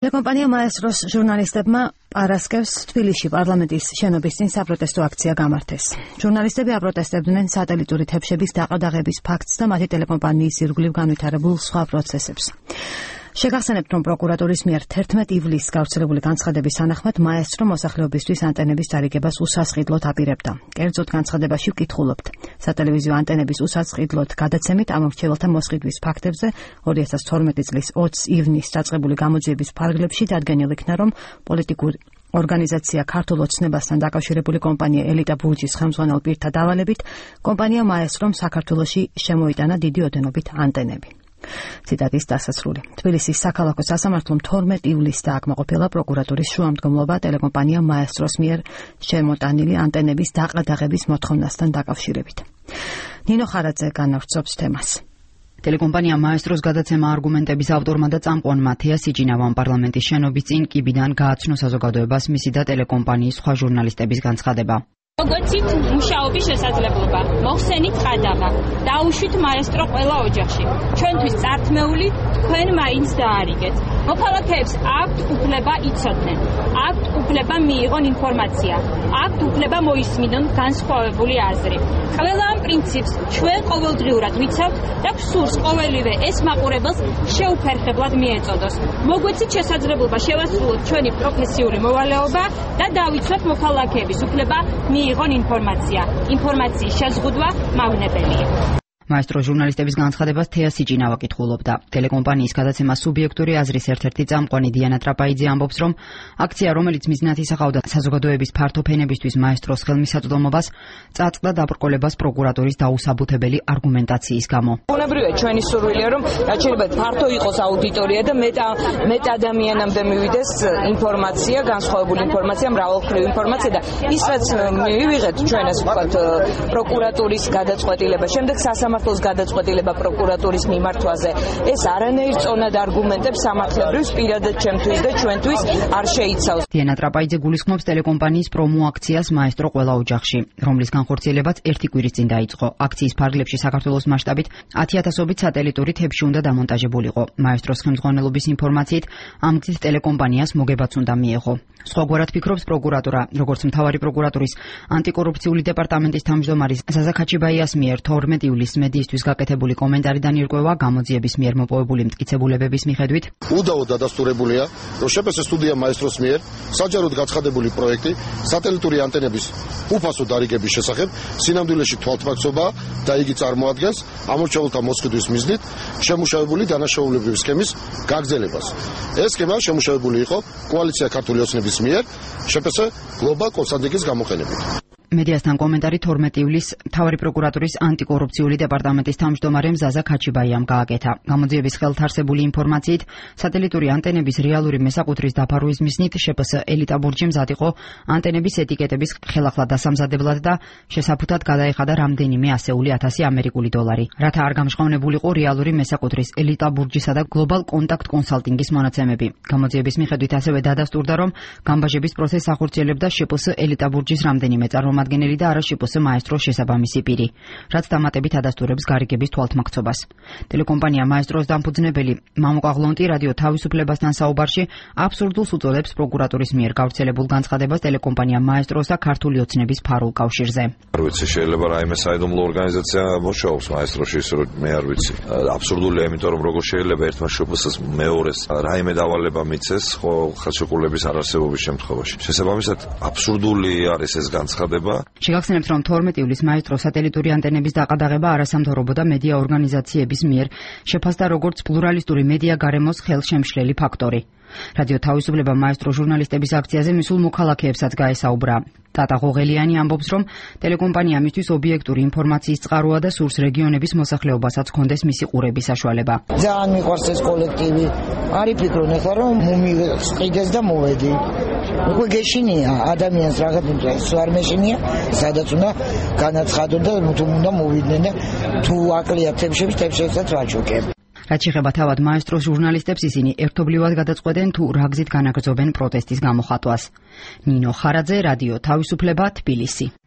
ტელეკომპანია მაესტროს ჟურნალისტებმა პარასკევს თბილისში პარლამენტის შენობის წინ საპროტესტო აქცია გამართეს. ჟურნალისტები აპროტესტებდნენ სატელიტური თებშების დაყდაღების ფაქტს და მათი ტელეკომპანიის ირგვლივ განვითარებულ სხვა პროცესებს. შეგახსენებთ, რომ პროკურატურის მიერ 11 ივლისს გავრცელებული განცხადების თანახმად მაესტრო მოსახლეობისთვის ანტენების დარიგებას უსასყიდლოდ აპირებდა. კერძოდ განცხადებაში ვკითხულობთ. სატელევიზიო ანტენების უსასყიდლოდ გადაცემით ამორჩეველთა მოსყიდვის ფაქტებზე 2012 წლის 20 ივნისს დაწყებული გამოძიების ფარგლებში დადგენილ იქნა, რომ პოლიტიკური ორგანიზაცია ქართულ ოცნებასთან დაკავშირებული კომპანია ელიტა ბურჯის ხელმძღვანელ პირთა დავალებით კომპანია მაესტრომ საქართველოში შემოიტანა დიდი ოდენობით ანტენები. ციტატის დასასრული. თბილისის საქალაქო სასამართლომ 12 ივლისს დააკმაყოფილა პროკურატურის შუამდგომლობა ტელეკომპანია მაესტროს მიერ შემოტანილი ანტენების დაყდაღების მოთხოვნასთან დაკავშირებით. ნინო ხარაძე განავრცობს თემას. ტელეკომპანია მაესტროს გადაცემა არგუმენტების ავტორმა და წამყვანმა თეა სიჯინავამ პარლამენტის შენობის წინ კიბიდან გააცნო საზოგადოებას მისი და ტელეკომპანიის სხვა ჟურნალისტების განცხადება. Როგორც მუშაობის შესაძლებლობა, მოხსენით ყადაღა, დაუშვით მაესტრო ყველა ოჯახში. ჩვენთვის წართმეული თქვენ მაინც დაარიგეთ. მოქალაქეებს აქვთ უფლება იცოდნენ, აქვთ უფლება მიიღონ ინფორმაცია, აქვთ უფლება მოისმინონ განსხვავებული აზრი. ყველა ამ პრინციპს ჩვენ ყოველდღიურად ვიცავთ და გვსურს ყოველივე ეს მაყურებელს შეუფერხებლად მიეწოდოს. მოგვეცით შესაძლებლობა შევასრულოთ ჩვენი პროფესიული მოვალეობა და დავიცვათ მოქალაქეების უფლება მიიღონ ინფორმაცია. ინფორმაციის შეზღუდვა მავნებელია. მაესტრო ჟურნალისტების განცხადებას თეა სიჯინავა კითხულობდა. ტელეკომპანიის გადაცემა სუბიექტური აზრის ერთ-ერთი წამყვანი დიანა ტრაპაიძე ამბობს, რომ აქცია, რომელიც მიზნად ისახავდა საზოგადოების ფართო ფენებისთვის მაესტროს ხელმისაწვდომობას, წაწყდა დაბრკოლებას პროკურატურის დაუსაბუთებელი არგუმენტაციის გამო. ბუნებრივია ჩვენი სურვილია, რომ რაც შეიძლება ფართო იყოს აუდიტორია და მეტ ადამიანამდე მივიდეს ინფორმაცია, განსხვავებული ინფორმაცია, მრავალმხრივი ინფორმაცია და ის რაც მივიღეთ ჩვენ ასე ვთქვათ პროკურატურის გადაწყვეტილება, შემდეგ სამართლოს გადაწყვეტილება პროკურატურის მიმართვაზე, ეს არანაირ წონად არგუმენტებს სამართლებრივს პირადად ჩემთვის და ჩვენთვის არ შეიცავს. დიანა ტრაპაიძე გულისხმობს ტელეკომპანიის პრომო აქციას მაესტრო ყველა ოჯახში, რომლის განხორციელებაც ერთი კვირის წინ დაიწყო. აქციის ფარგლებში საქართველოს მასშტაბით 10,000-ობით სატელიტური თებში უნდა დამონტაჟებულიყო. მაესტროს ხელმძღვანელობის ინფორმაციით ამ გზით ტელეკომპანიას მოგებაც უნდა მიეღო. სხვაგვარად ფიქრობს პროკურატურა, როგორც მთავარი პროკურატურის ანტიკორუფციული დეპარტამენტის თავმჯდომარე ზაზა ქაჩიბაიას მიერ 12 ივლისს მედიისთვის გაკეთებული კომენტარიდან ირკვევა გამოძიების მიერ მოპოვებული მტკიცებულებების მიხედვით. უდავოდ დადასტურებულია, რომ შეფასე სტუდია მაესტროს მიერ საჯაროდ გაცხადებული პროექტი სატელიტური ანტენების უფასო დარიგების შესახებ სინამდვილეში თვალთმაქცობაა და იგი წარმოადგენს ამორჩეულთა მოსყიდვის მიზნით შემუშავებული დანაშაულებრივი სქემის გაგრძელებას. ეს სქემა შემუშავებული იყო კოალიცია ქართული ოცნების მიერ შეფასე გლობალ კონსალტინგის გამოყენებით. მედიასთან კომენტარი 12 ივლისს მთავარი პროკურატურის ანტიკორუფციული დეპარტამენტის თავმჯდომარემ ზაზა ქაჩიბაიამ გააკეთა. გამოძიების ხელთარსებული ინფორმაციით, სატელიტური ანტენების რეალური მესაკუთრის დაფარვის მიზნით შეფს ელიტა ბურჯი მზად იყო ანტენების ეტიკეტების ხელახლა დასამზადებლად და შესაფუთად გადაეხადა რამდენიმე ასეული 1000 ამერიკული დოლარი. რათა არ გამჟღავნებულიყო რეალური მესაკუთრის ელიტა ბურჯისა და გლობალ კონტაქტ კონსალტინგის მონაცემები. გამოძიების მიხედვით ასევე დადასტურდა, რომ გამბაჟების პროცესს ახორციელებდა შეფს ელიტა ბურჯის რამდენიმე წარმომადგენელი და არა შეფს მაესტროს შესაბამისი პირი, რაც დამატებით ადასტურებს გარიგების თვალთმაქცობას. ტელეკომპანია მაესტროს დამფუძნებელი მამო ყაღლონტი რადიო თავისუფლებასთან საუბარში აბსურდულს უწოდებს პროკურატურის მიერ გავრცელებულ განცხადებას ტელეკომპანია მაესტროს და ქართული ოცნების ფარულ კავშირზე. არ ვიცი, შეიძლება რაიმე საიდუმლო ორგანიზაცია მოშაობს მაესტროში, ისე რომ მე არ ვიცი. აბსურდულია, იმიტომ რომ როგორ შეიძლება ერთმა შეფსს მეორეს რაიმე დავალება მიცეს, ხო ხელშეკრულების არარსებობის შემთხვევაში. შესაბამისად, აბსურდული არის ეს განცხადება. შეგახსენებთ, რომ 12 ივლისს მაესტროს სატელიტური ანტენების დაყდაღება არასამთავრობო და მედია ორგანიზაციების მიერ შეფასდა როგორც პლურალისტური მედია გარემოს ხელშემშლელი ფაქტორი. რადიო თავისუფლება მაესტრო ჟურნალისტების აქციაზე მისულ მოქალაქეებსაც გაესაუბრა. ტატა ღოღელიანი ამბობს, რომ ტელეკომპანია მისთვის ობიექტური ინფორმაციის წყაროა და სურს რეგიონების მოსახლეობასაც ჰქონდეს მისი ყურების საშუალება. ძალიან მიყვარს ეს კოლექტივი. არ იფიქრონ ახლა რომ მომიყიდეს და მოვედი. უკვე გეშინია ადამიანს რაღაც არ მეშინია, სადაც უნდა განაცხადონ და თუ უნდა მოვიდნენ და თუ აკლია თებშებსაც ვაჩუქებ. რაც შეეხება თავად მაესტროს ჟურნალისტებს, ისინი ერთობლივად გადაწყვეტენ თუ რა გზით განაგრძობენ პროტესტის გამოხატვას. ნინო ხარაძე, რადიო თავისუფლება, თბილისი.